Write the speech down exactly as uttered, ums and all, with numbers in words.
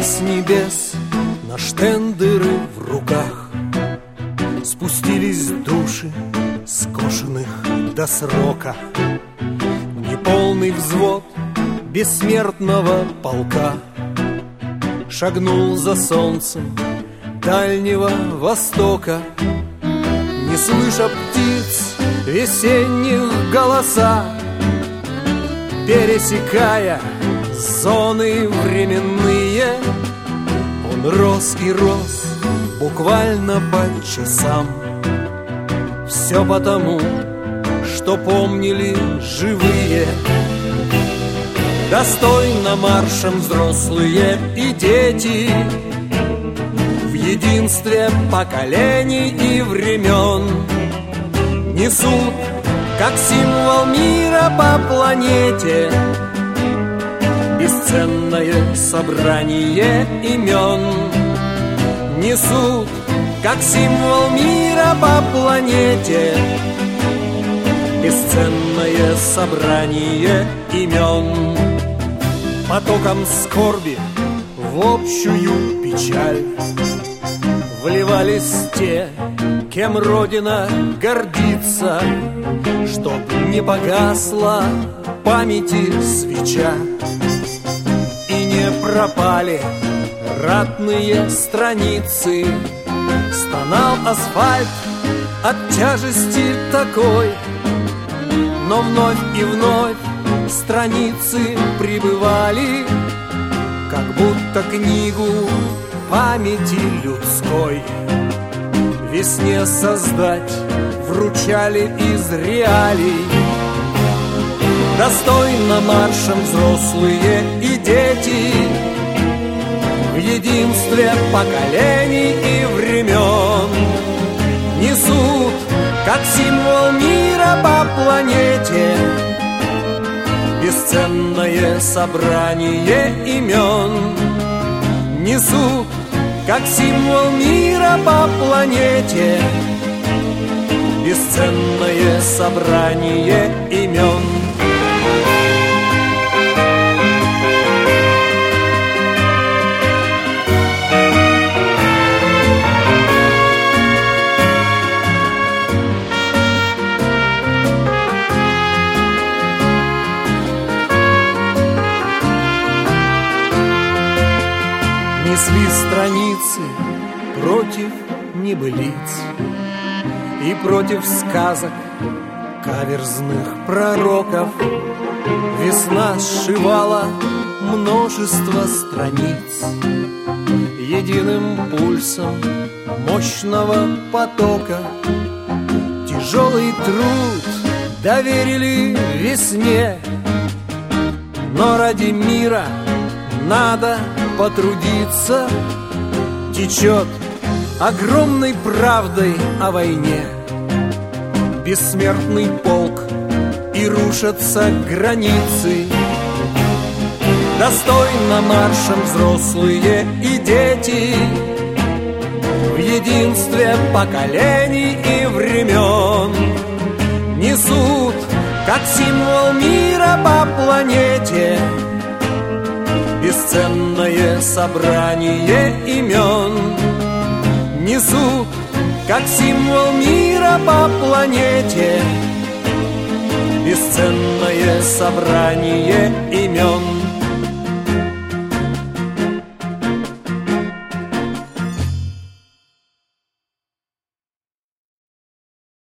с небес на штендеры в руках спустились души скошенных до срока. Неполный взвод бессмертного полка шагнул за солнцем Дальнего Востока, не слыша птиц весенних голоса, пересекая зоны временные. Он рос и рос буквально по часам. Все потому, что помнили живые. Достойно маршем взрослые и дети, в единстве поколений и времен несут, как символ мира по планете, бесценное собрание имен. Несут, как символ мира по планете, бесценное собрание имен. Потоком скорби в общую печаль вливались те, кем Родина гордится, чтоб не погасла памяти свеча и не пропали ратные страницы. Стонал асфальт от тяжести такой, но вновь и вновь страницы прибывали, как будто книгу памяти людской весне создать вручали из реалий. Достойно маршем взрослые и дети, в единстве поколений и времен несут, как символ мира по планете, бесценное собрание имен. Несут, как символ мира по планете, бесценное собрание имен. Несли страницы против небылиц и против сказок каверзных пророков. Весна сшивала множество страниц единым пульсом мощного потока. Тяжелый труд доверили весне, но ради мира надо потрудиться. Течет огромной правдой о войне бессмертный полк, и рушатся границы. Достойно маршем взрослые и дети, в единстве поколений и времен несут, как символ мира по планете, бесценное собрание имен. Несут, как символ мира по планете, бесценное собрание имен.